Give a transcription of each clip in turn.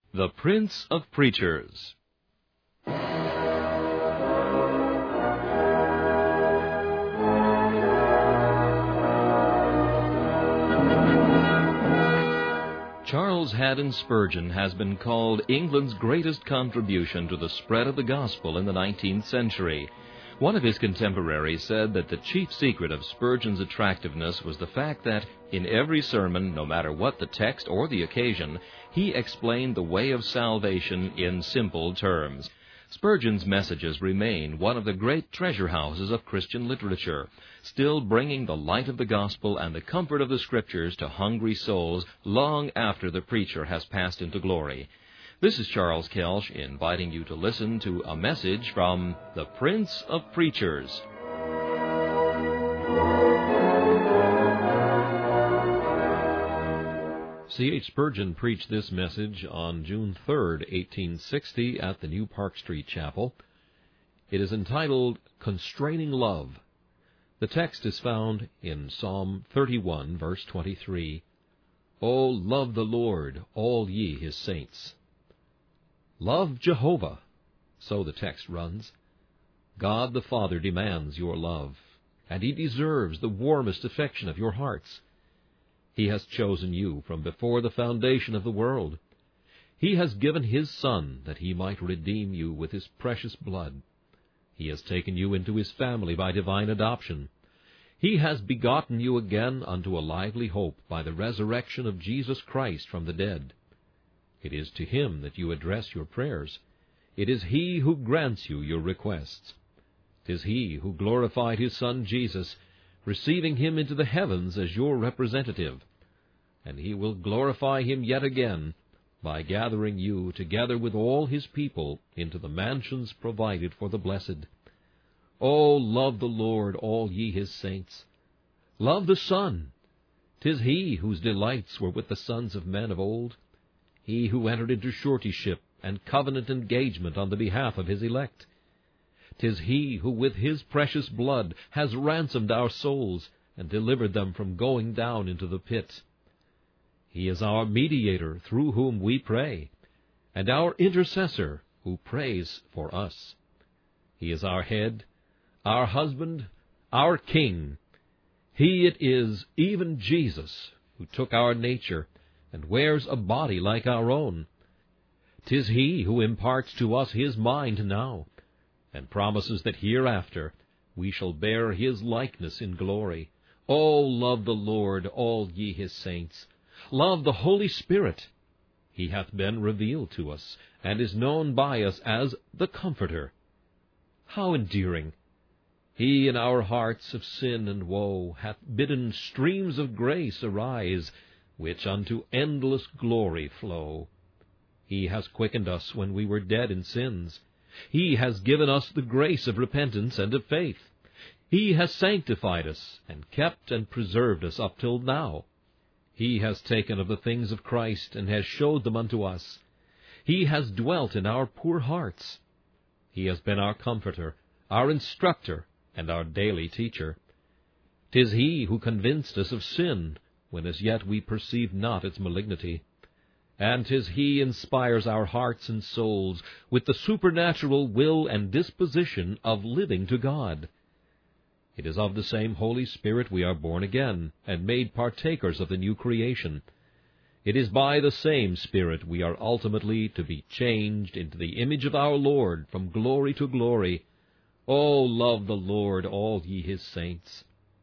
The Prince of Preachers. Charles Haddon Spurgeon has been called England's greatest contribution to the spread of the gospel in the 19th century. One of his contemporaries said that the chief secret of Spurgeon's attractiveness was the fact that, in every sermon, no matter what the text or the occasion, he explained the way of salvation in simple terms. Spurgeon's messages remain one of the great treasure houses of Christian literature, still bringing the light of the gospel and the comfort of the Scriptures to hungry souls long after the preacher has passed into glory. This is Charles Kelsch inviting you to listen to a message from the Prince of Preachers. C.H. Spurgeon preached this message on June 3, 1860, at the New Park Street Chapel. It is entitled, Constraining Love. The text is found in Psalm 31, verse 23. O love the Lord, all ye his saints. Love Jehovah, so the text runs. God the Father demands your love, and he deserves the warmest affection of your hearts. He has chosen you from before the foundation of the world. He has given his Son that he might redeem you with his precious blood. He has taken you into his family by divine adoption. He has begotten you again unto a lively hope by the resurrection of Jesus Christ from the dead. It is to him that you address your prayers. It is he who grants you your requests. 'Tis he who glorified his Son Jesus, receiving him into the heavens as your representative. And he will glorify him yet again by gathering you together with all his people into the mansions provided for the blessed. O love the Lord, all ye his saints. Love the Son. 'Tis he whose delights were with the sons of men of old, he who entered into suretyship and covenant engagement on the behalf of his elect. 'Tis he who with his precious blood has ransomed our souls and delivered them from going down into the pit. He is our mediator through whom we pray, and our intercessor who prays for us. He is our head, our husband, our king. He it is, even Jesus, who took our nature and wears a body like our own. 'Tis he who imparts to us his mind now, and promises that hereafter we shall bear his likeness in glory. O love the Lord, all ye his saints. Love the Holy Spirit. He hath been revealed to us, and is known by us as the Comforter. How endearing! He in our hearts of sin and woe hath bidden streams of grace arise, which unto endless glory flow. He has quickened us when we were dead in sins. He has given us the grace of repentance and of faith. He has sanctified us, and kept and preserved us up till now. He has taken of the things of Christ, and has showed them unto us. He has dwelt in our poor hearts. He has been our comforter, our instructor, and our daily teacher. 'Tis he who convinced us of sin, when as yet we perceived not its malignity. And 'tis he inspires our hearts and souls with the supernatural will and disposition of living to God. It is of the same Holy Spirit we are born again, and made partakers of the new creation. It is by the same Spirit we are ultimately to be changed into the image of our Lord from glory to glory. O love the Lord, all ye his saints.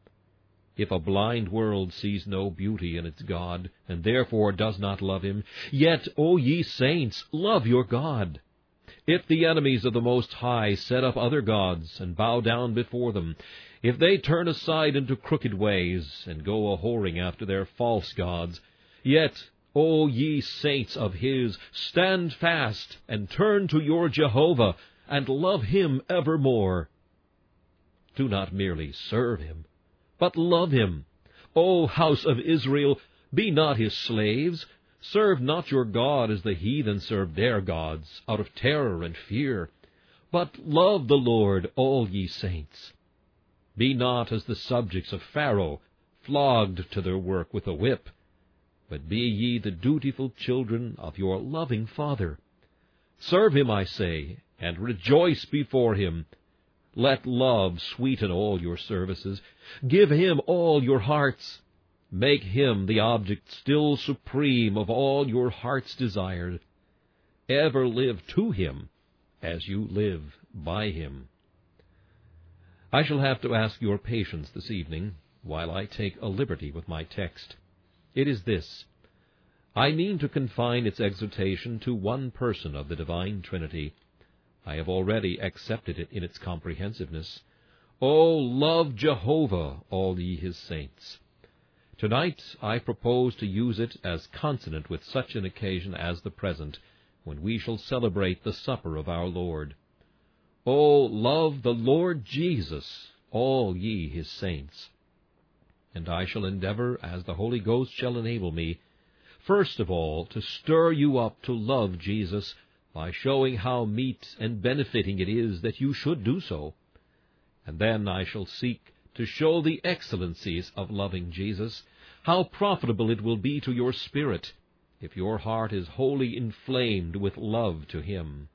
If a blind world sees no beauty in its God, and therefore does not love him, yet, O ye saints, love your God. If the enemies of the Most High set up other gods, and bow down before them, if they turn aside into crooked ways, and go a-whoring after their false gods, yet, O ye saints of his, stand fast, and turn to your Jehovah, and love him evermore. Do not merely serve him, but love him. O house of Israel, be not his slaves. Serve not your God as the heathen serve their gods, out of terror and fear. But love the Lord, all ye saints. Be not as the subjects of Pharaoh, flogged to their work with a whip. but be ye the dutiful children of your loving Father. Serve him, I say, and rejoice before him. Let love sweeten all your services. Give him all your hearts. Make him the object still supreme of all your heart's desires. Ever live to him as you live by him. I shall have to ask your patience this evening while I take a liberty with my text. It is this: I mean to confine its exhortation to one person of the divine Trinity. I have already accepted it in its comprehensiveness. O love Jehovah, all ye his saints. Tonight I propose to use it as consonant with such an occasion as the present, when we shall celebrate the supper of our Lord. O love the Lord Jesus, all ye his saints. And I shall endeavor, as the Holy Ghost shall enable me, first of all to stir you up to love Jesus by showing how meet and benefiting it is that you should do so. And then I shall seek to show the excellencies of loving Jesus, how profitable it will be to your spirit if your heart is wholly inflamed with love to him.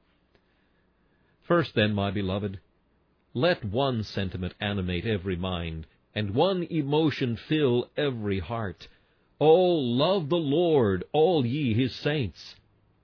First, then, my beloved, let one sentiment animate every mind, and one emotion fill every heart. O love the Lord, all ye his saints.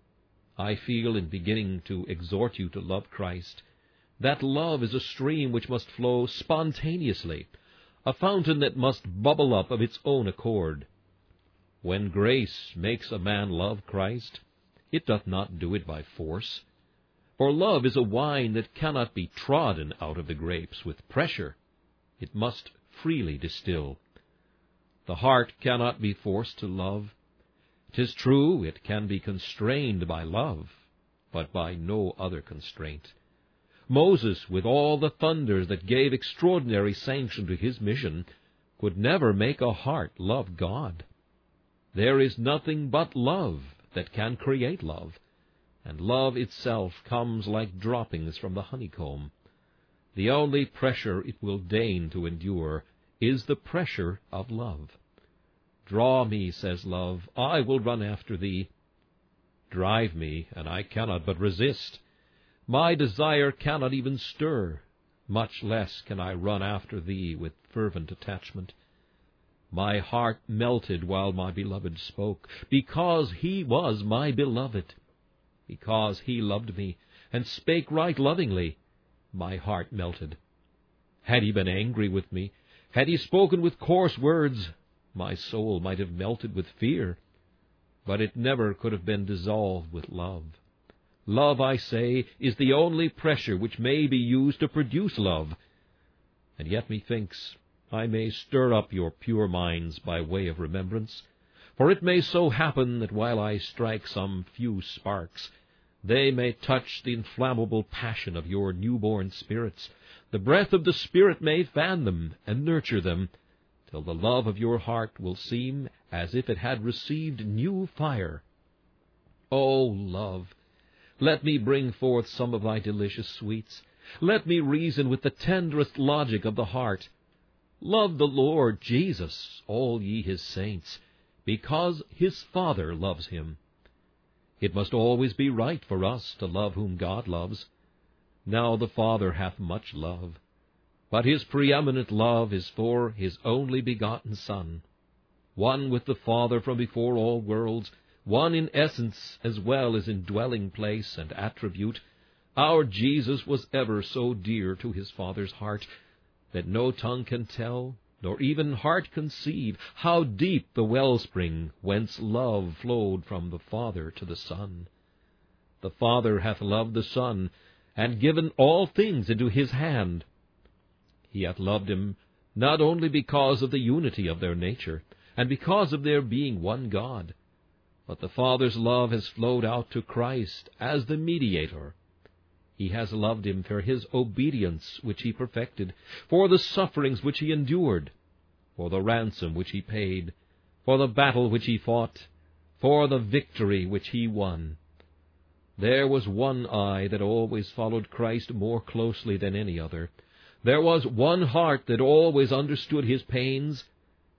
I feel in beginning to exhort you to love Christ, that love is a stream which must flow spontaneously, a fountain that must bubble up of its own accord. When grace makes a man love Christ, it doth not do it by force. For love is a wine that cannot be trodden out of the grapes with pressure. It must freely distill. The heart cannot be forced to love. 'Tis true, it can be constrained by love, but by no other constraint. Moses, with all the thunders that gave extraordinary sanction to his mission, could never make a heart love God. There is nothing but love that can create love, and love itself comes like droppings from the honeycomb. The only pressure it will deign to endure is the pressure of love. Draw me, says love, I will run after thee. Drive me, and I cannot but resist. My desire cannot even stir, much less can I run after thee with fervent attachment. My heart melted while my beloved spoke, because he was my beloved. Because he loved me, and spake right lovingly, my heart melted. Had he been angry with me, had he spoken with coarse words, my soul might have melted with fear, but it never could have been dissolved with love. Love, I say, is the only pressure which may be used to produce love, and yet methinks I may stir up your pure minds by way of remembrance, for it may so happen that while I strike some few sparks, they may touch the inflammable passion of your newborn spirits. The breath of the Spirit may fan them and nurture them, till the love of your heart will seem as if it had received new fire. O love, let me bring forth some of thy delicious sweets. Let me reason with the tenderest logic of the heart. Love the Lord Jesus, all ye his saints, because his Father loves him. It must always be right for us to love whom God loves. Now the Father hath much love, but his preeminent love is for his only begotten Son, one with the Father from before all worlds, one in essence as well as in dwelling place and attribute. Our Jesus was ever so dear to his Father's heart that no tongue can tell, nor even heart conceive, how deep the wellspring whence love flowed from the Father to the Son. The Father hath loved the Son, and given all things into his hand. He hath loved him not only because of the unity of their nature, and because of their being one God, but the Father's love has flowed out to Christ as the mediator. He has loved him for his obedience which he perfected, for the sufferings which he endured, for the ransom which he paid, for the battle which he fought, for the victory which he won. There was one eye that always followed Christ more closely than any other. There was one heart that always understood his pains,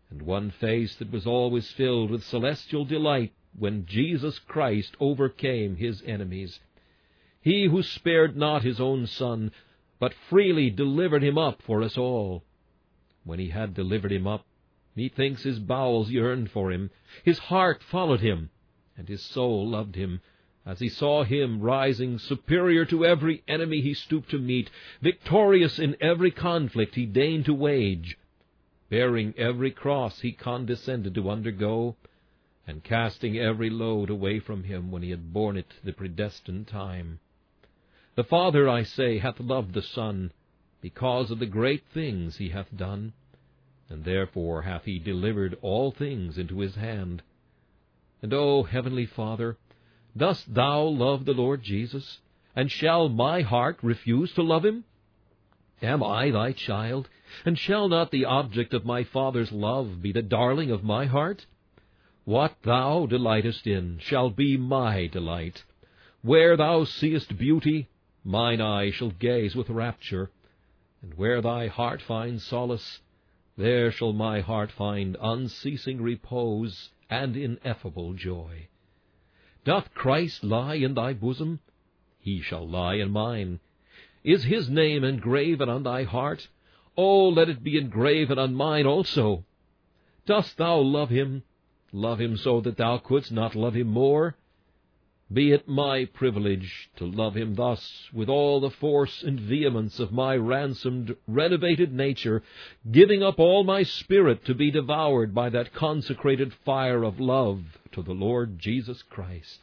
and one face that was always filled with celestial delight when Jesus Christ overcame his enemies. He who spared not his own Son, but freely delivered him up for us all. When he had delivered him up, methinks his bowels yearned for him, his heart followed him, and his soul loved him, as he saw him rising superior to every enemy he stooped to meet, victorious in every conflict he deigned to wage, bearing every cross he condescended to undergo, and casting every load away from him when he had borne it the predestined time. The Father, I say, hath loved the Son, because of the great things he hath done, and therefore hath he delivered all things into his hand. And, O Heavenly Father, dost thou love the Lord Jesus, and shall my heart refuse to love him? Am I thy child, and shall not the object of my Father's love be the darling of my heart? What thou delightest in shall be my delight. Where thou seest beauty, mine eye shall gaze with rapture, and where thy heart finds solace, there shall my heart find unceasing repose and ineffable joy. Doth Christ lie in thy bosom? He shall lie in mine. Is his name engraven on thy heart? Oh, let it be engraven on mine also. Dost thou love him? Love him so that thou couldst not love him more? Be it my privilege to love him thus, with all the force and vehemence of my ransomed, renovated nature, giving up all my spirit to be devoured by that consecrated fire of love to the Lord Jesus Christ.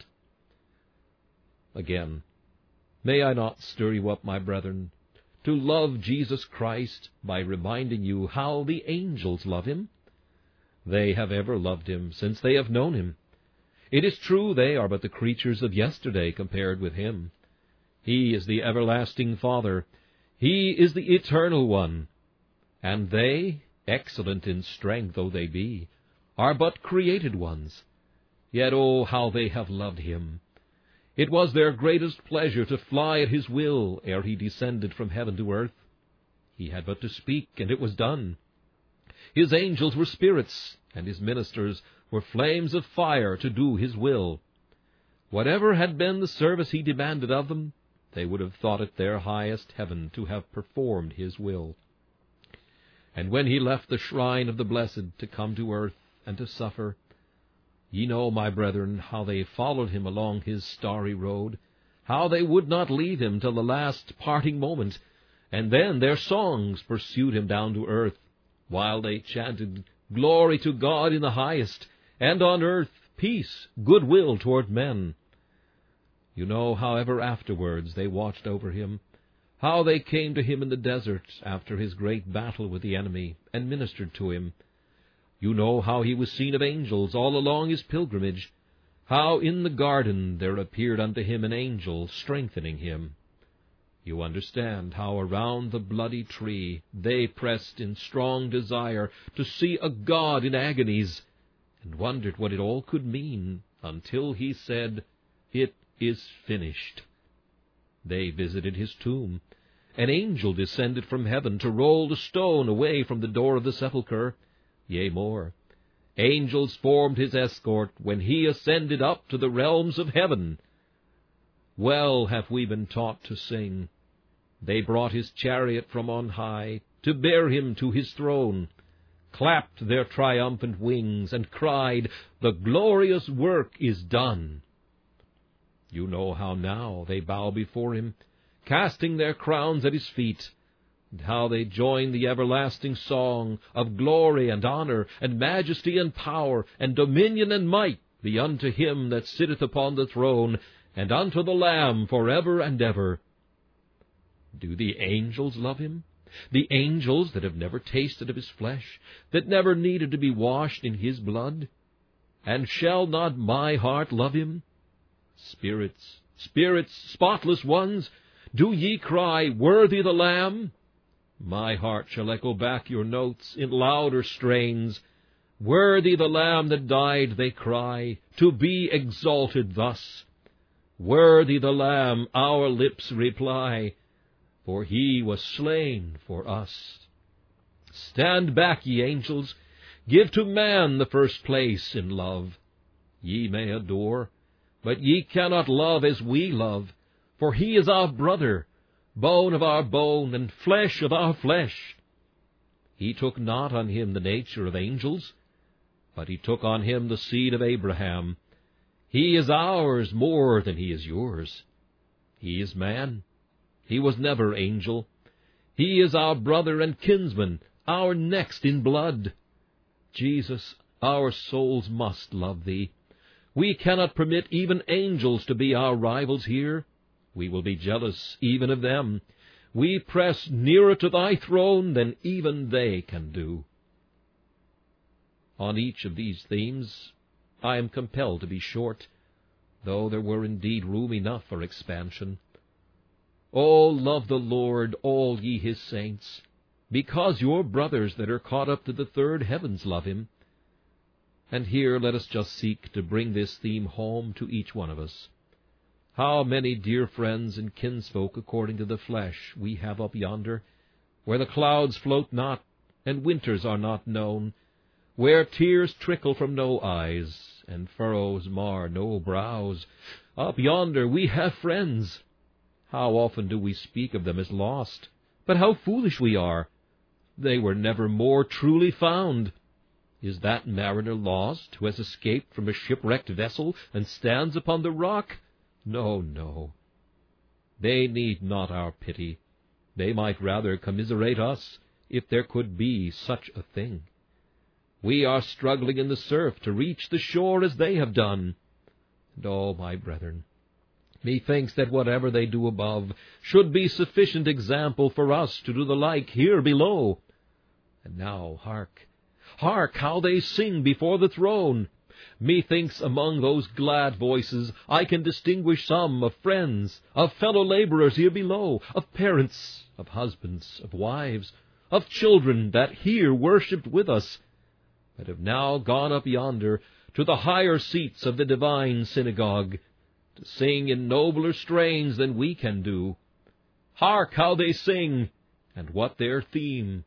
Again, may I not stir you up, my brethren, to love Jesus Christ by reminding you how the angels love him? They have ever loved him since they have known him. It is true they are but the creatures of yesterday compared with him. He is the everlasting Father. He is the Eternal One. And they, excellent in strength though they be, are but created ones. Yet, oh, how they have loved him! It was their greatest pleasure to fly at his will ere he descended from heaven to earth. He had but to speak, and it was done. His angels were spirits, and his ministers were flames of fire to do his will. Whatever had been the service he demanded of them, they would have thought it their highest heaven to have performed his will. And when he left the shrine of the blessed to come to earth and to suffer, ye know, my brethren, how they followed him along his starry road, how they would not leave him till the last parting moment, and then their songs pursued him down to earth, while they chanted, "Glory to God in the highest, and on earth peace, goodwill toward men." You know how ever afterwards they watched over him, how they came to him in the desert after his great battle with the enemy, and ministered to him. You know how he was seen of angels all along his pilgrimage, how in the garden there appeared unto him an angel strengthening him. You understand how around the bloody tree they pressed in strong desire to see a God in agonies, and wondered what it all could mean, until he said, "It is finished." They visited his tomb. An angel descended from heaven to roll the stone away from the door of the sepulchre. Yea, more, angels formed his escort when he ascended up to the realms of heaven. Well have we been taught to sing, "They brought his chariot from on high to bear him to his throne, clapped their triumphant wings, and cried, 'The glorious work is done.'" You know how now they bow before him, casting their crowns at his feet, and how they join the everlasting song of glory and honor and majesty and power and dominion and might be unto him that sitteth upon the throne, and unto the Lamb forever and ever. Do the angels love him? The angels that have never tasted of his flesh, that never needed to be washed in his blood? And shall not my heart love him? Spirits, spirits, spotless ones, do ye cry, "Worthy the Lamb"? My heart shall echo back your notes in louder strains. "Worthy the Lamb that died," they cry, "to be exalted thus." "Worthy the Lamb," our lips reply, "for he was slain for us." Stand back, ye angels, Give to man the first place in love. Ye may adore, but ye cannot love as we love, for he is our brother, bone of our bone, and flesh of our flesh. He took not on him the nature of angels, but he took on him the seed of Abraham. He is ours more than he is yours. He is man. He was never angel. He is our brother and kinsman, our next in blood. Jesus, our souls must love thee. We cannot permit even angels to be our rivals here. We will be jealous even of them. We press nearer to thy throne than even they can do. On each of these themes I am compelled to be short, though there were indeed room enough for expansion. Oh, love the Lord, all ye his saints, because your brothers that are caught up to the third heavens love him. And here let us just seek to bring this theme home to each one of us. How many dear friends and kinsfolk according to the flesh we have up yonder, where the clouds float not, and winters are not known, where tears trickle from no eyes, and furrows mar no brows. Up yonder we have friends. How often do we speak of them as lost? But how foolish we are! They were never more truly found. Is that mariner lost who has escaped from a shipwrecked vessel and stands upon the rock? No, no. They need not our pity. They might rather commiserate us, if there could be such a thing. We are struggling in the surf to reach the shore as they have done. And oh, my brethren, methinks that whatever they do above should be sufficient example for us to do the like here below. And now, hark, hark, how they sing before the throne! Methinks among those glad voices I can distinguish some of friends, of fellow laborers here below, of parents, of husbands, of wives, of children that here worshipped with us, but have now gone up yonder to the higher seats of the divine synagogue, to sing in nobler strains than we can do. Hark how they sing, and what their theme!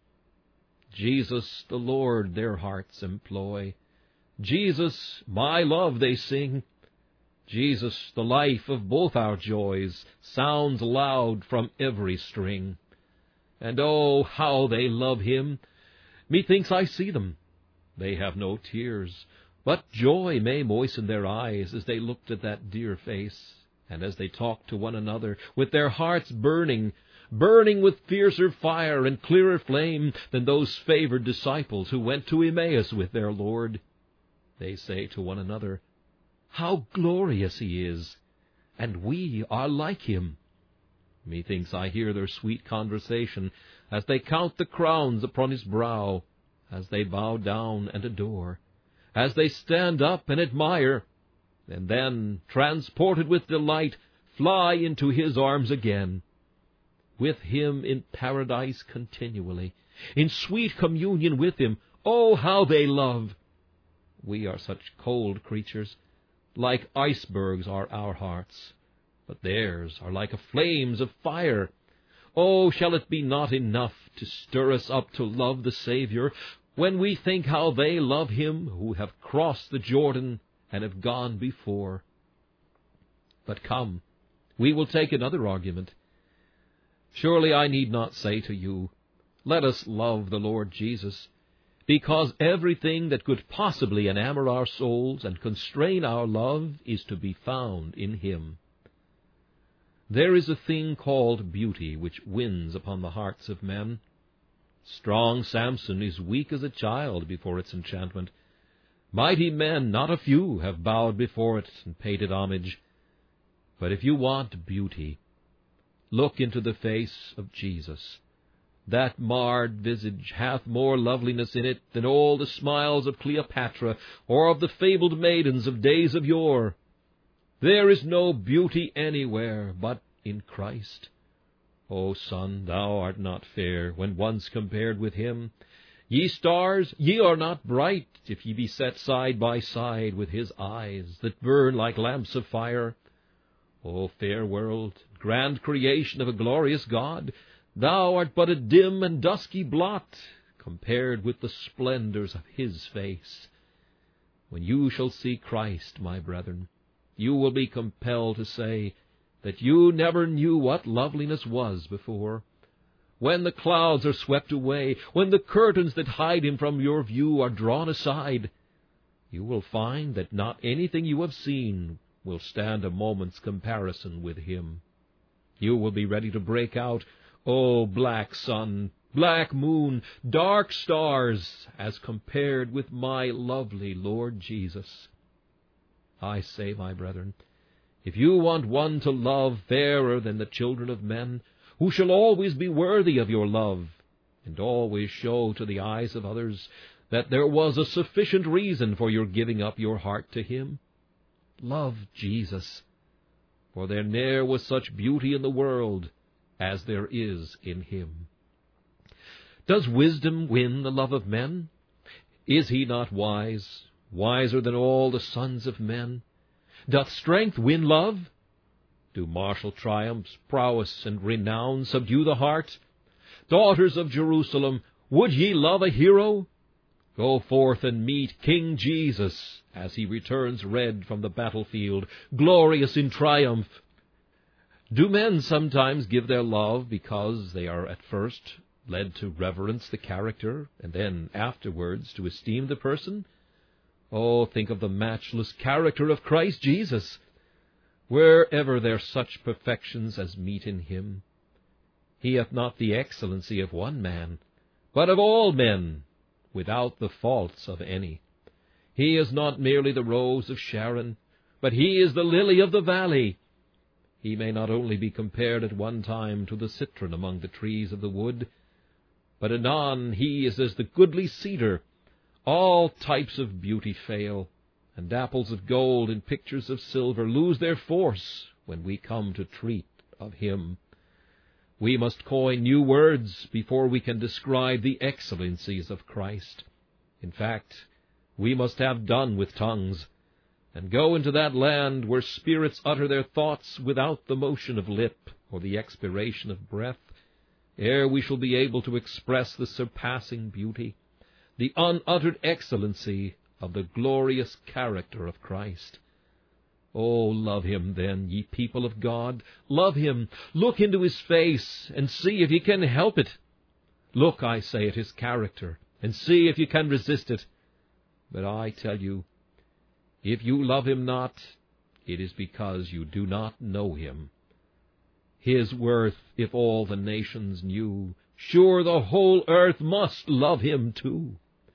Jesus the Lord their hearts employ. Jesus, my love, they sing. Jesus, the life of both our joys, sounds loud from every string. And oh, how they love him! Methinks I see them. They have no tears, but joy may moisten their eyes as they looked at that dear face, and as they talked to one another, with their hearts burning, burning with fiercer fire and clearer flame than those favored disciples who went to Emmaus with their Lord. They say to one another, "How glorious he is, and we are like him." Methinks I hear their sweet conversation as they count the crowns upon his brow, as they bow down and adore, as they stand up and admire, and then, transported with delight, fly into his arms again. With him in paradise continually, in sweet communion with him, oh, how they love! We are such cold creatures. Like icebergs are our hearts, but theirs are like flames of fire. Oh, shall it be not enough to stir us up to love the Savior, when we think how they love him who have crossed the Jordan and have gone before? But come, we will take another argument. Surely I need not say to you, let us love the Lord Jesus, because everything that could possibly enamor our souls and constrain our love is to be found in him. There is a thing called beauty which wins upon the hearts of men. Strong Samson is weak as a child before its enchantment. Mighty men, not a few, have bowed before it and paid it homage. But if you want beauty, look into the face of Jesus. That marred visage hath more loveliness in it than all the smiles of Cleopatra or of the fabled maidens of days of yore. There is no beauty anywhere but in Christ. O son, thou art not fair when once compared with him. Ye stars, ye are not bright if ye be set side by side with his eyes that burn like lamps of fire. O fair world, grand creation of a glorious God, thou art but a dim and dusky blot compared with the splendors of his face. When you shall see Christ, my brethren, you will be compelled to say that you never knew what loveliness was before. When the clouds are swept away, when the curtains that hide him from your view are drawn aside, you will find that not anything you have seen will stand a moment's comparison with him. You will be ready to break out, "Oh, black sun, black moon, dark stars, as compared with my lovely Lord Jesus." I say, my brethren, if you want one to love fairer than the children of men, who shall always be worthy of your love, and always show to the eyes of others that there was a sufficient reason for your giving up your heart to him, love Jesus, for there ne'er was such beauty in the world as there is in him. Does wisdom win the love of men? Is he not wise, wiser than all the sons of men? Doth strength win love? Do martial triumphs, prowess, and renown subdue the heart? Daughters of Jerusalem, would ye love a hero? Go forth and meet King Jesus as he returns red from the battlefield, glorious in triumph. Do men sometimes give their love because they are at first led to reverence the character, and then afterwards to esteem the person? Oh, think of the matchless character of Christ Jesus! Wherever there such perfections as meet in him, he hath not the excellency of one man, but of all men, without the faults of any. He is not merely the rose of Sharon, but he is the lily of the valley. He may not only be compared at one time to the citron among the trees of the wood, but anon he is as the goodly cedar. All types of beauty fail, and apples of gold and pictures of silver lose their force when we come to treat of him. We must coin new words before we can describe the excellencies of Christ. In fact, we must have done with tongues, and go into that land where spirits utter their thoughts without the motion of lip or the expiration of breath, ere we shall be able to express the surpassing beauty, the unuttered excellency of the glorious character of Christ. Oh, love him then, ye people of God. Love him. Look into his face, and see if ye can help it. Look, I say, at his character, and see if ye can resist it. But I tell you, if you love him not, it is because you do not know him. His worth, if all the nations knew, sure the whole earth must love him too.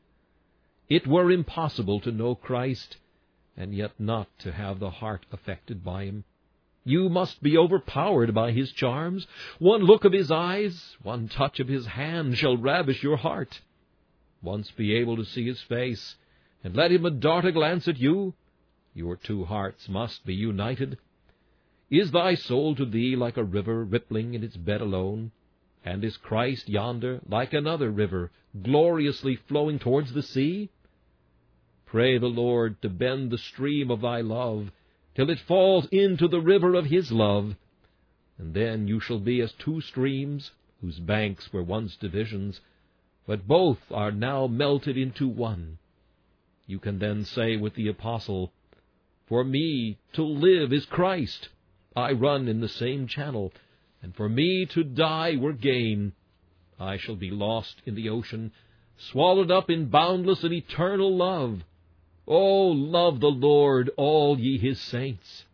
It were impossible to know Christ, and yet not to have the heart affected by him. You must be overpowered by his charms. One look of his eyes, one touch of his hand shall ravish your heart. Once be able to see his face, and let him dart a glance at you, your two hearts must be united. Is thy soul to thee like a river rippling in its bed alone? And is Christ yonder like another river, gloriously flowing towards the sea? Pray the Lord to bend the stream of thy love, till it falls into the river of his love, and then you shall be as two streams, whose banks were once divisions, but both are now melted into one. You can then say with the apostle, "For me to live is Christ. I run in the same channel, and for me to die were gain. I shall be lost in the ocean, swallowed up in boundless and eternal love. Oh, love the Lord, all ye his saints."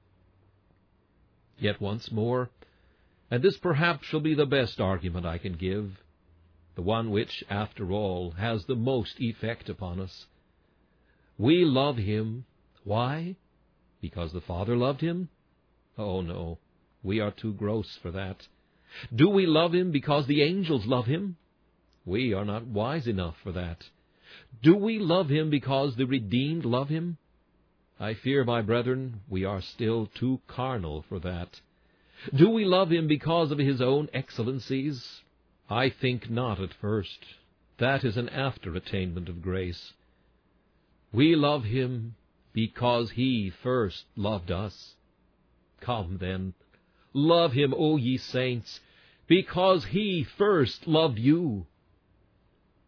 Yet once more, and this perhaps shall be the best argument I can give, the one which, after all, has the most effect upon us. We love him. Why? Because the Father loved him? Oh, no, we are too gross for that. Do we love him because the angels love him? We are not wise enough for that. Do we love him because the redeemed love him? I fear, my brethren, we are still too carnal for that. Do we love him because of his own excellencies? I think not at first. That is an after attainment of grace. We love him because he first loved us. Come, then, love him, O ye saints, because he first loved you.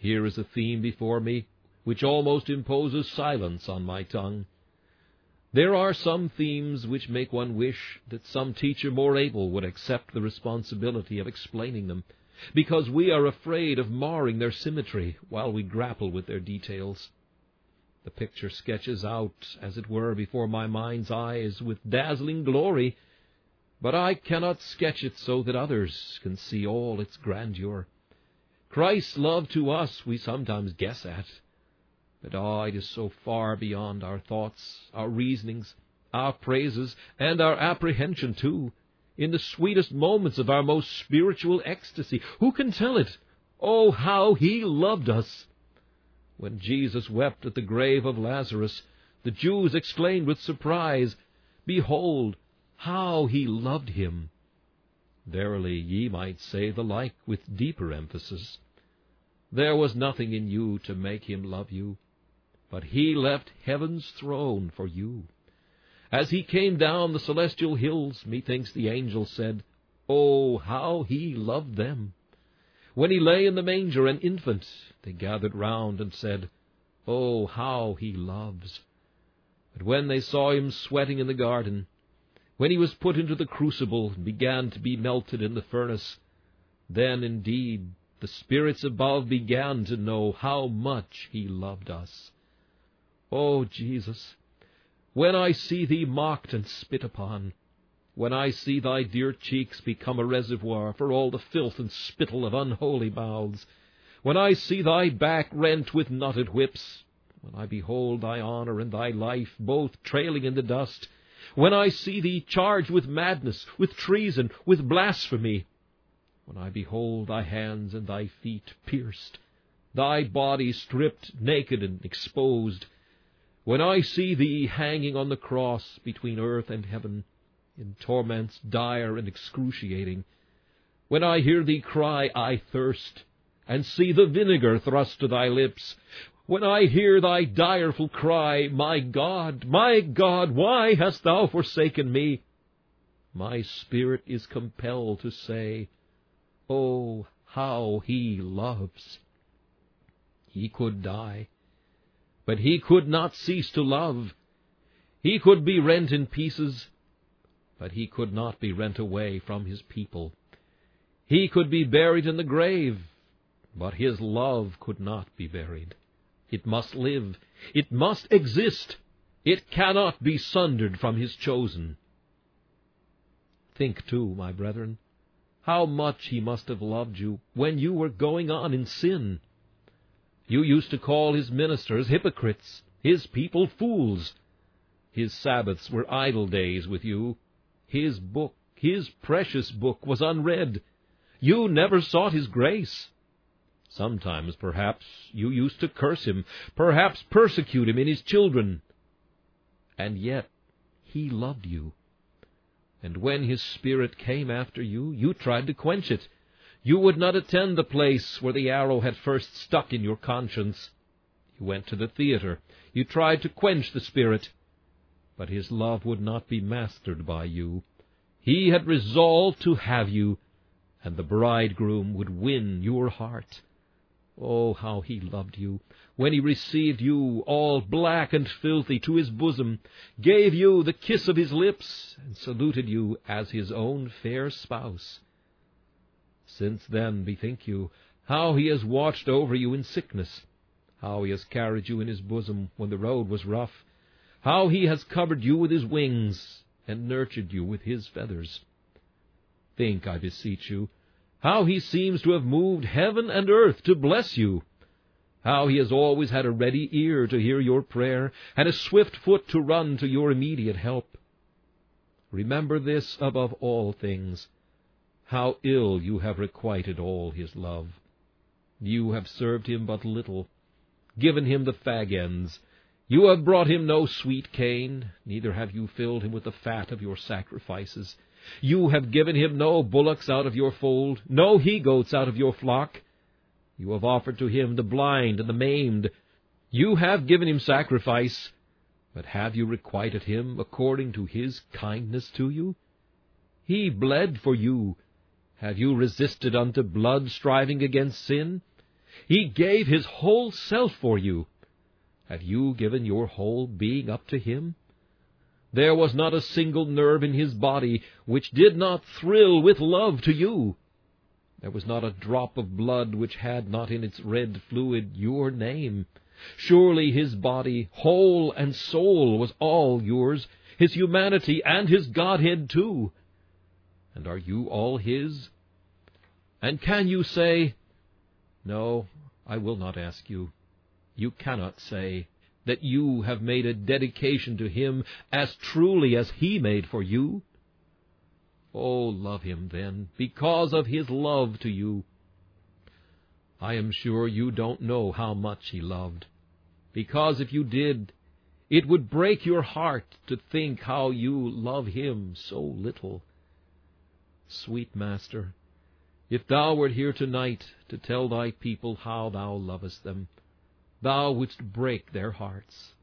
Here is a theme before me which almost imposes silence on my tongue. There are some themes which make one wish that some teacher more able would accept the responsibility of explaining them, because we are afraid of marring their symmetry while we grapple with their details. The picture sketches out, as it were, before my mind's eyes with dazzling glory, but I cannot sketch it so that others can see all its grandeur. Christ's love to us we sometimes guess at, but it is so far beyond our thoughts, our reasonings, our praises, and our apprehension too. In the sweetest moments of our most spiritual ecstasy, who can tell it? Oh, how He loved us! When Jesus wept at the grave of Lazarus, the Jews exclaimed with surprise, "Behold, how He loved him!" Verily, ye might say the like with deeper emphasis. There was nothing in you to make Him love you, but He left heaven's throne for you. As He came down the celestial hills, methinks the angels said, "Oh, how He loved them!" When He lay in the manger an infant, they gathered round and said, "Oh, how He loves!" But when they saw Him sweating in the garden, when He was put into the crucible and began to be melted in the furnace, then indeed the spirits above began to know how much He loved us. Oh, Jesus, when I see Thee mocked and spit upon, when I see Thy dear cheeks become a reservoir for all the filth and spittle of unholy mouths, when I see Thy back rent with knotted whips, when I behold Thy honor and Thy life both trailing in the dust, when I see Thee charged with madness, with treason, with blasphemy, when I behold Thy hands and Thy feet pierced, Thy body stripped naked and exposed, when I see Thee hanging on the cross between earth and heaven, in torments dire and excruciating, when I hear Thee cry, "I thirst," and see the vinegar thrust to Thy lips, when I hear Thy direful cry, my God, why hast Thou forsaken me?" my spirit is compelled to say, "Oh, how He loves!" He could die, but He could not cease to love. He could be rent in pieces, but He could not be rent away from His people. He could be buried in the grave, but His love could not be buried. It must live. It must exist. It cannot be sundered from His chosen. Think, too, my brethren, how much He must have loved you when you were going on in sin. You used to call His ministers hypocrites, His people fools. His Sabbaths were idle days with you. His book, His precious book, was unread. You never sought His grace. Sometimes, perhaps, you used to curse Him, perhaps persecute Him in His children. And yet He loved you. And when His Spirit came after you, you tried to quench it. You would not attend the place where the arrow had first stuck in your conscience. You went to the theater. You tried to quench the Spirit. But His love would not be mastered by you. He had resolved to have you, and the bridegroom would win your heart. Oh, how He loved you, when He received you, all black and filthy, to His bosom, gave you the kiss of His lips, and saluted you as His own fair spouse. Since then, bethink you, how He has watched over you in sickness, how He has carried you in His bosom when the road was rough, how He has covered you with His wings, and nurtured you with His feathers. Think, I beseech you, how He seems to have moved heaven and earth to bless you, how He has always had a ready ear to hear your prayer, and a swift foot to run to your immediate help. Remember this above all things, how ill you have requited all His love. You have served Him but little, given Him the fag ends. You have brought Him no sweet cane, neither have you filled Him with the fat of your sacrifices. You have given Him no bullocks out of your fold, no he-goats out of your flock. You have offered to Him the blind and the maimed. You have given Him sacrifice, but have you requited Him according to His kindness to you? He bled for you. Have you resisted unto blood, striving against sin? He gave his whole self for you. Have you given your whole being up to him? There was not a single nerve in his body which did not thrill with love to you. There was not a drop of blood which had not in its red fluid your name. Surely his body, whole and soul, was all yours, his humanity and his Godhead too. And are you all his? And can you say, no, I will not ask you. You cannot say that you have made a dedication to him as truly as he made for you? Oh, love him then, because of his love to you. I am sure you don't know how much he loved, because if you did, it would break your heart to think how you love him so little. Sweet Master, if thou wert here tonight to tell thy people how thou lovest them, thou wouldst break their hearts.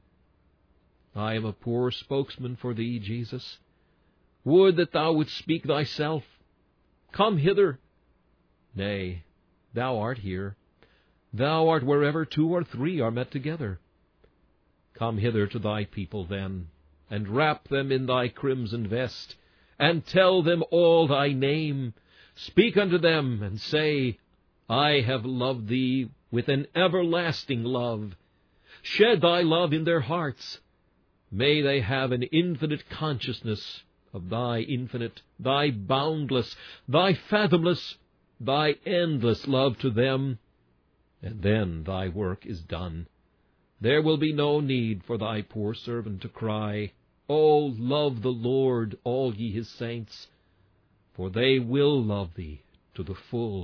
I am a poor spokesman for thee, Jesus. Would that thou wouldst speak thyself. Come hither. Nay, thou art here. Thou art wherever 2 or 3 are met together. Come hither to thy people, then, and wrap them in thy crimson vest, and tell them all thy name. Speak unto them, and say, I have loved thee with an everlasting love. Shed thy love in their hearts. May they have an infinite consciousness of thy infinite, thy boundless, thy fathomless, thy endless love to them, and then thy work is done. There will be no need for thy poor servant to cry, Oh, love the Lord, all ye his saints, for they will love thee to the full.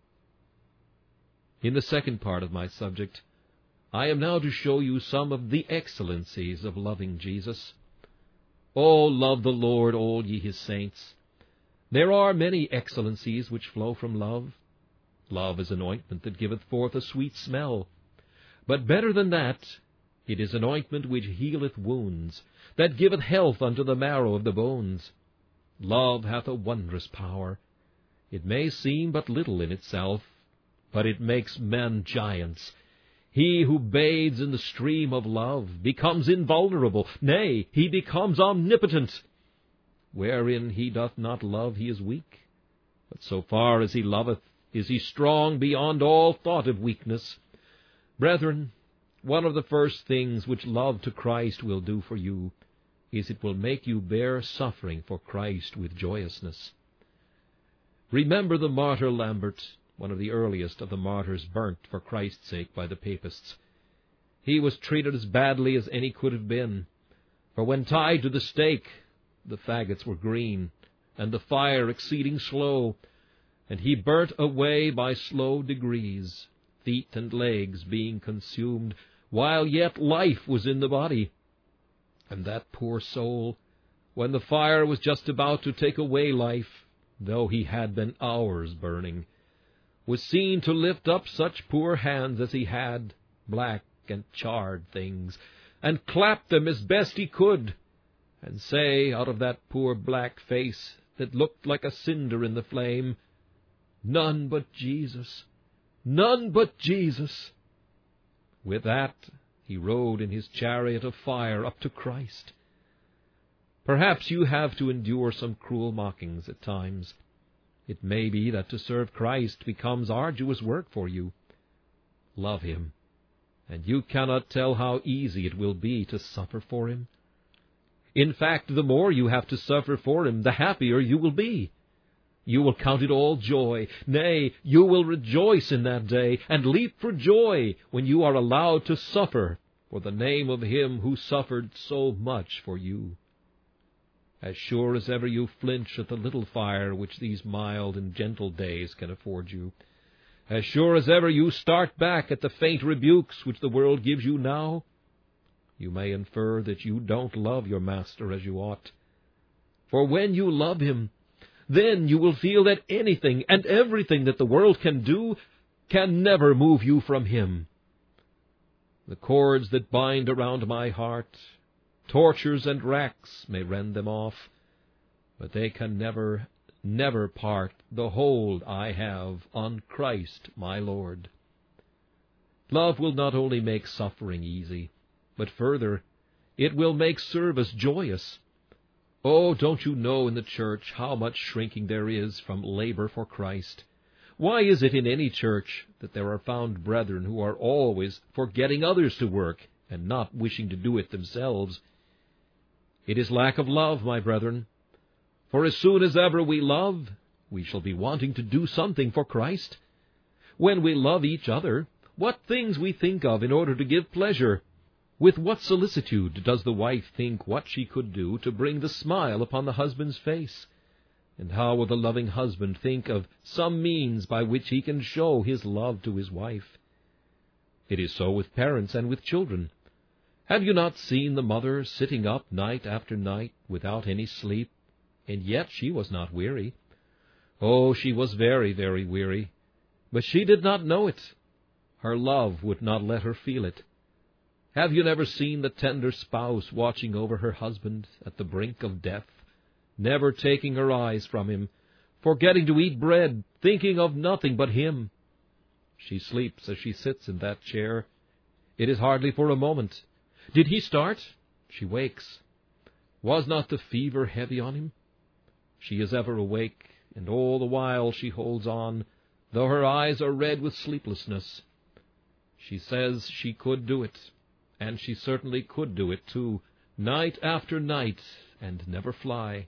In the second part of my subject, I am now to show you some of the excellencies of loving Jesus. Oh, love the Lord, all ye his saints. There are many excellencies which flow from love. Love is an ointment that giveth forth a sweet smell. But better than that, it is an ointment which healeth wounds, that giveth health unto the marrow of the bones. Love hath a wondrous power. It may seem but little in itself, but it makes men giants. He who bathes in the stream of love becomes invulnerable, nay, he becomes omnipotent. Wherein he doth not love, he is weak. But so far as he loveth, is he strong beyond all thought of weakness. Brethren, one of the first things which love to Christ will do for you is it will make you bear suffering for Christ with joyousness. Remember the martyr Lambert, one of the earliest of the martyrs burnt for Christ's sake by the papists. He was treated as badly as any could have been, for when tied to the stake, the faggots were green, and the fire exceeding slow, and he burnt away by slow degrees, feet and legs being consumed, while yet life was in the body. And that poor soul, when the fire was just about to take away life, though he had been hours burning, was seen to lift up such poor hands as he had, black and charred things, and clap them as best he could, and say out of that poor black face that looked like a cinder in the flame, None but Jesus, none but Jesus. With that he rode in his chariot of fire up to Christ. Perhaps you have to endure some cruel mockings at times. It may be that to serve Christ becomes arduous work for you. Love him, and you cannot tell how easy it will be to suffer for him. In fact, the more you have to suffer for him, the happier you will be. You will count it all joy. Nay, you will rejoice in that day, and leap for joy when you are allowed to suffer for the name of him who suffered so much for you. As sure as ever you flinch at the little fire which these mild and gentle days can afford you, as sure as ever you start back at the faint rebukes which the world gives you now, you may infer that you don't love your Master as you ought. For when you love him, then you will feel that anything and everything that the world can do can never move you from him. The cords that bind around my heart, tortures and racks may rend them off, but they can never, never part the hold I have on Christ my Lord. Love will not only make suffering easy, but further, it will make service joyous. Oh, don't you know in the church how much shrinking there is from labor for Christ? Why is it in any church that there are found brethren who are always for getting others to work and not wishing to do it themselves? It is lack of love, my brethren. For as soon as ever we love, we shall be wanting to do something for Christ. When we love each other, what things we think of in order to give pleasure! With what solicitude does the wife think what she could do to bring the smile upon the husband's face? And how will the loving husband think of some means by which he can show his love to his wife? It is so with parents and with children. Have you not seen the mother sitting up night after night without any sleep, and yet she was not weary? Oh, she was very, very weary, but she did not know it. Her love would not let her feel it. Have you never seen the tender spouse watching over her husband at the brink of death, never taking her eyes from him, forgetting to eat bread, thinking of nothing but him? She sleeps as she sits in that chair. It is hardly for a moment. Did he start? She wakes. Was not the fever heavy on him? She is ever awake, and all the while she holds on, though her eyes are red with sleeplessness. She says she could do it, and she certainly could do it too, night after night, and never fly.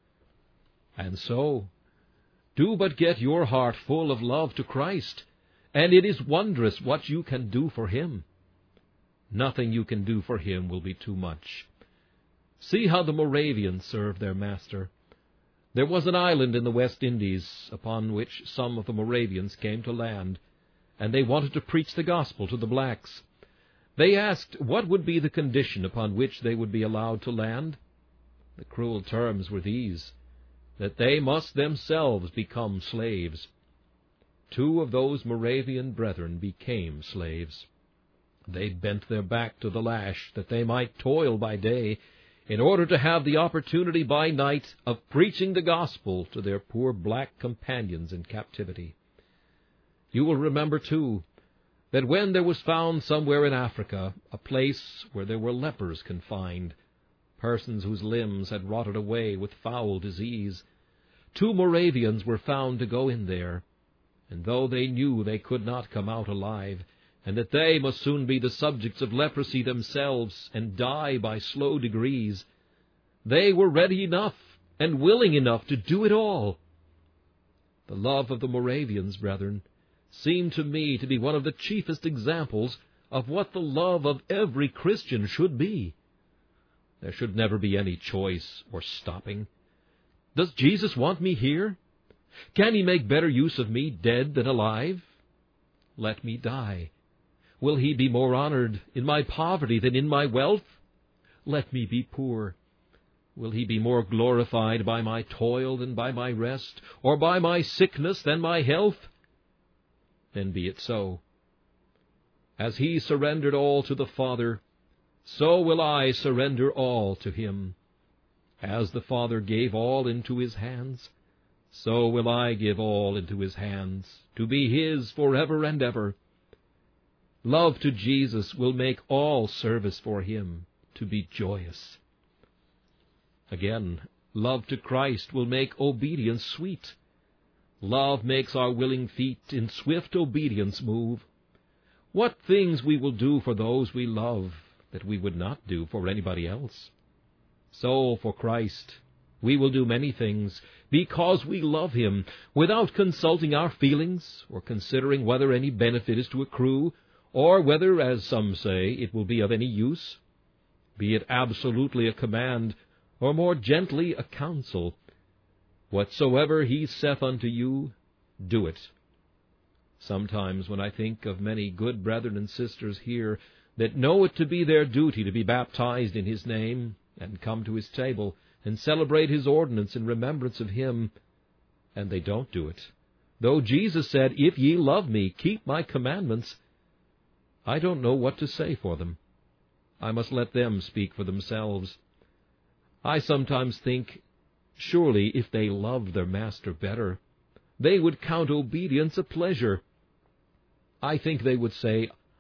And so, do but get your heart full of love to Christ, and it is wondrous what you can do for Him. Nothing you can do for Him will be too much. See how the Moravians served their Master. There was an island in the West Indies upon which some of the Moravians came to land, and they wanted to preach the gospel to the blacks. They asked what would be the condition upon which they would be allowed to land. The cruel terms were these, that they must themselves become slaves. 2 of those Moravian brethren became slaves. They bent their back to the lash that they might toil by day, in order to have the opportunity by night of preaching the gospel to their poor black companions in captivity. You will remember, too, that when there was found somewhere in Africa a place where there were lepers confined, persons whose limbs had rotted away with foul disease, 2 Moravians were found to go in there, and though they knew they could not come out alive, and that they must soon be the subjects of leprosy themselves and die by slow degrees, they were ready enough and willing enough to do it all. The love of the Moravians, brethren, seemed to me to be one of the chiefest examples of what the love of every Christian should be. There should never be any choice or stopping. Does Jesus want me here? Can He make better use of me dead than alive? Let me die. Will He be more honored in my poverty than in my wealth? Let me be poor. Will He be more glorified by my toil than by my rest, or by my sickness than my health? Then be it so. As He surrendered all to the Father, so will I surrender all to Him. As the Father gave all into His hands, so will I give all into His hands, to be His forever and ever. Love to Jesus will make all service for Him to be joyous. Again, love to Christ will make obedience sweet. Love makes our willing feet in swift obedience move. What things we will do for those we love that we would not do for anybody else. So, for Christ, we will do many things because we love Him, without consulting our feelings or considering whether any benefit is to accrue, or whether, as some say, it will be of any use. Be it absolutely a command, or more gently a counsel. Whatsoever He saith unto you, do it. Sometimes when I think of many good brethren and sisters here that know it to be their duty to be baptized in His name, and come to His table, and celebrate His ordinance in remembrance of Him, and they don't do it, though Jesus said, If ye love me, keep my commandments, I don't know what to say for them. I must let them speak for themselves. I sometimes think, surely if they loved their Master better, they would count obedience a pleasure. I think they would say,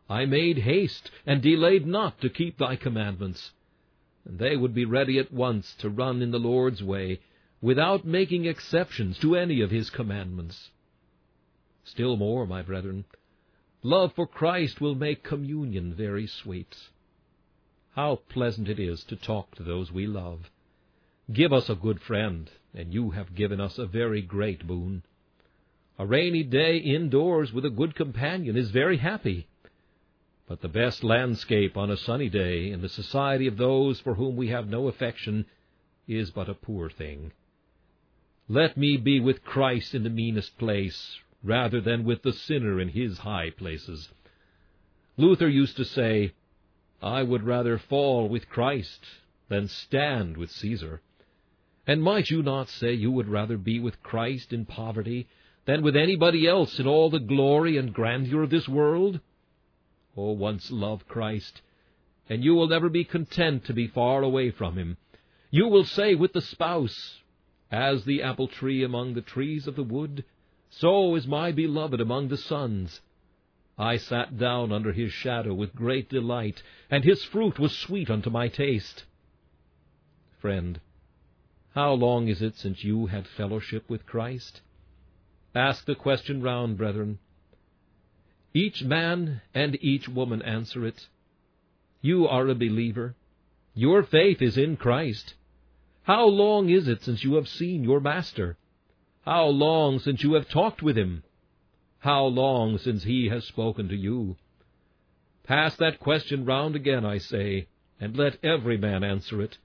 I made haste, and delayed not to keep thy commandments. And they would be ready at once to run in the Lord's way, without making exceptions to any of his commandments. Still more, my brethren, love for Christ will make communion very sweet. How pleasant it is to talk to those we love. Give us a good friend, and you have given us a very great boon. A rainy day indoors with a good companion is very happy, but the best landscape on a sunny day in the society of those for whom we have no affection is but a poor thing. Let me be with Christ in the meanest place, rather than with the sinner in his high places. Luther used to say, I would rather fall with Christ than stand with Caesar. And might you not say you would rather be with Christ in poverty than with anybody else in all the glory and grandeur of this world? Oh, once love Christ, and you will never be content to be far away from him. You will say with the spouse, As the apple tree among the trees of the wood, so is my beloved among the sons. I sat down under his shadow with great delight, and his fruit was sweet unto my taste. Friend, how long is it since you had fellowship with Christ? Ask the question round, brethren. Each man and each woman answer it. You are a believer. Your faith is in Christ. How long is it since you have seen your Master? How long since you have talked with him? How long since he has spoken to you? Pass that question round again, I say, and let every man answer it.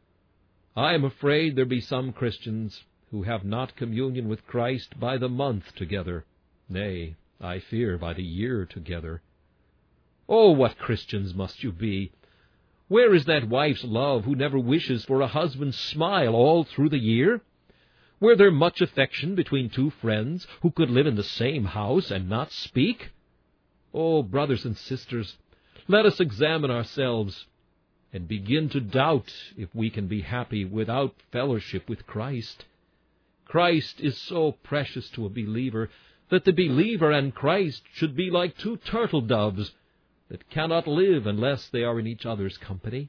I am afraid there be some Christians who have not communion with Christ by the month together, nay, I fear by the year together. Oh, what Christians must you be! Where is that wife's love who never wishes for a husband's smile all through the year? Were there much affection between two friends who could live in the same house and not speak? Oh, brothers and sisters, let us examine ourselves and begin to doubt if we can be happy without fellowship with Christ. Christ is so precious to a believer that the believer and Christ should be like two turtle doves that cannot live unless they are in each other's company.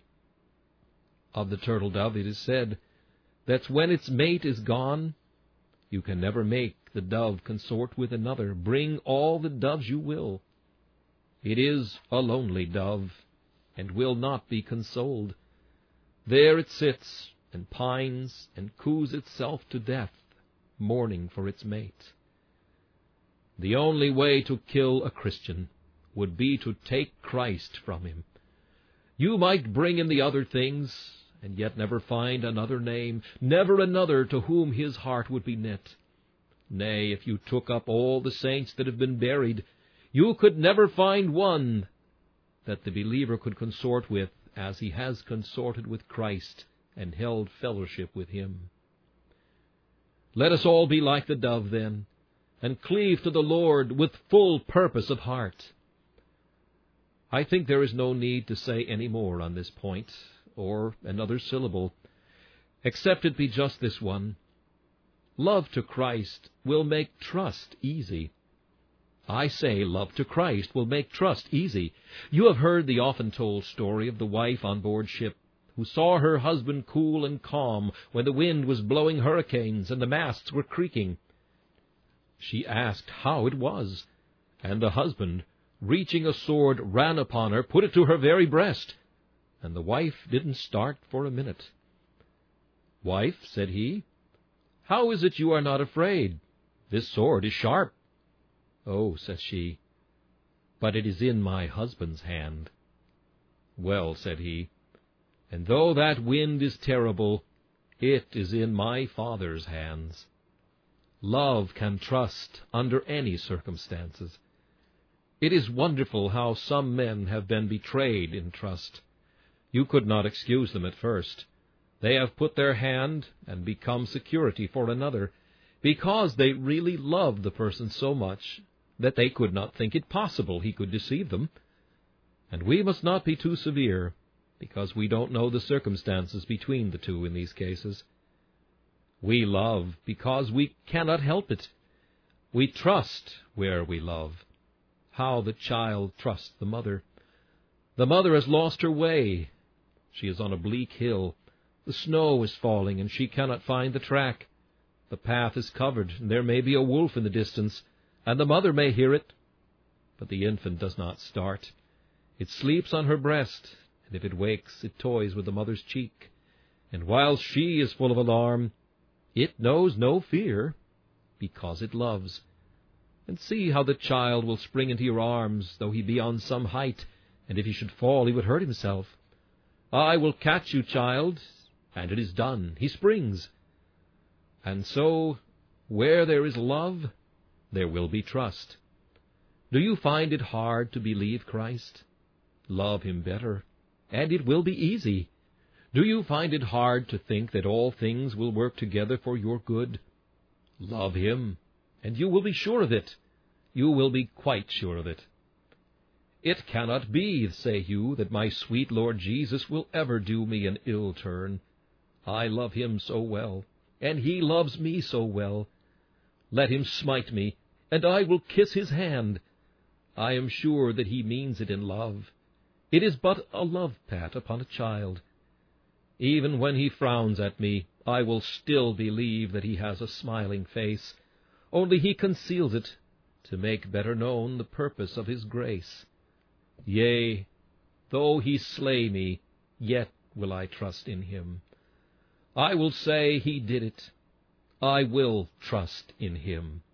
Of the turtle dove it is said that when its mate is gone, you can never make the dove consort with another. Bring all the doves you will. It is a lonely dove, and will not be consoled. There it sits, and pines, and coos itself to death, mourning for its mate. The only way to kill a Christian would be to take Christ from him. You might bring in the other things, and yet never find another name, never another to whom his heart would be knit. Nay, if you took up all the saints that have been buried, you could never find one that the believer could consort with as he has consorted with Christ and held fellowship with him. Let us all be like the dove, then, and cleave to the Lord with full purpose of heart. I think there is no need to say any more on this point, or another syllable, except it be just this one. Love to Christ will make trust easy. I say love to Christ will make trust easy. You have heard the often-told story of the wife on board ship who saw her husband cool and calm when the wind was blowing hurricanes and the masts were creaking. She asked how it was, and the husband, reaching a sword, ran upon her, put it to her very breast, and the wife didn't start for a minute. "Wife," said he, "how is it you are not afraid? This sword is sharp." "Oh," says she, "but it is in my husband's hand." "Well," said he, "and though that wind is terrible, it is in my Father's hands." Love can trust under any circumstances. It is wonderful how some men have been betrayed in trust. You could not excuse them at first. They have put their hand and become security for another, because they really loved the person so much that they could not think it possible he could deceive them. And we must not be too severe, because we don't know the circumstances between the two in these cases. We love because we cannot help it. We trust where we love. How the child trusts the mother. The mother has lost her way. She is on a bleak hill. The snow is falling, and she cannot find the track. The path is covered, and there may be a wolf in the distance, and the mother may hear it. But the infant does not start. It sleeps on her breast, and if it wakes, it toys with the mother's cheek. And while she is full of alarm, it knows no fear, because it loves. And see how the child will spring into your arms, though he be on some height, and if he should fall, he would hurt himself. I will catch you, child, and it is done. He springs. And so, where there is love, there will be trust. Do you find it hard to believe Christ? Love him better, and it will be easy. Do you find it hard to think that all things will work together for your good? Love him, and you will be sure of it. You will be quite sure of it. It cannot be, say you, that my sweet Lord Jesus will ever do me an ill turn. I love him so well, and he loves me so well. Let him smite me, and I will kiss his hand. I am sure that he means it in love. It is but a love pat upon a child. Even when he frowns at me, I will still believe that he has a smiling face, only he conceals it to make better known the purpose of his grace. Yea, though he slay me, yet will I trust in him. I will say he did it. I will trust in him.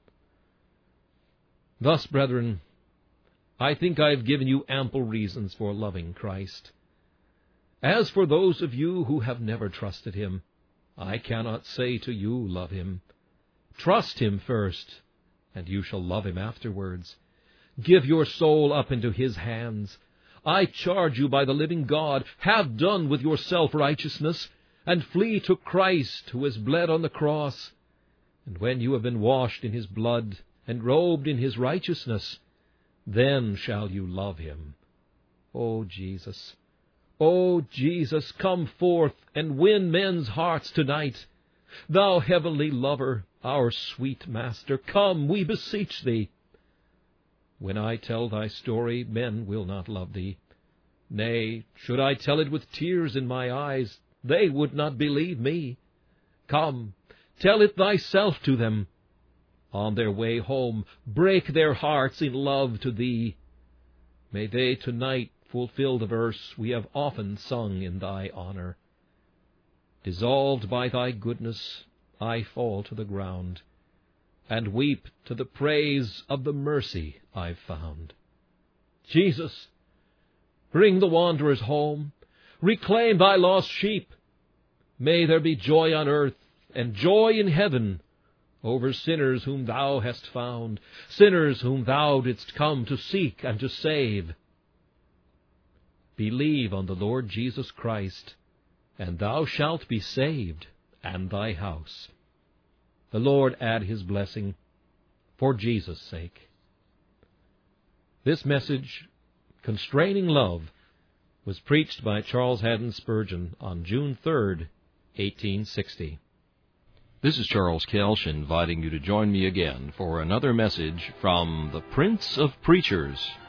Thus, brethren, I think I have given you ample reasons for loving Christ. As for those of you who have never trusted him, I cannot say to you, love him. Trust him first, and you shall love him afterwards. Give your soul up into his hands. I charge you by the living God, have done with your self-righteousness, and flee to Christ, who has bled on the cross. And when you have been washed in his blood, and robed in his righteousness, then shall you love him. O Jesus, come forth and win men's hearts tonight. Thou heavenly lover, our sweet Master, come, we beseech thee. When I tell thy story, men will not love thee. Nay, should I tell it with tears in my eyes, they would not believe me. Come, tell it thyself to them. On their way home, break their hearts in love to thee. May they tonight fulfill the verse we have often sung in thy honor. Dissolved by thy goodness, I fall to the ground, and weep to the praise of the mercy I've found. Jesus, bring the wanderers home, reclaim thy lost sheep. May there be joy on earth and joy in heaven over sinners whom thou hast found, sinners whom thou didst come to seek and to save. Believe on the Lord Jesus Christ, and thou shalt be saved, and thy house. The Lord add his blessing, for Jesus' sake. This message, Constraining Love, was preached by Charles Haddon Spurgeon on June 3rd, 1860. This is Charles Kelsch inviting you to join me again for another message from the Prince of Preachers,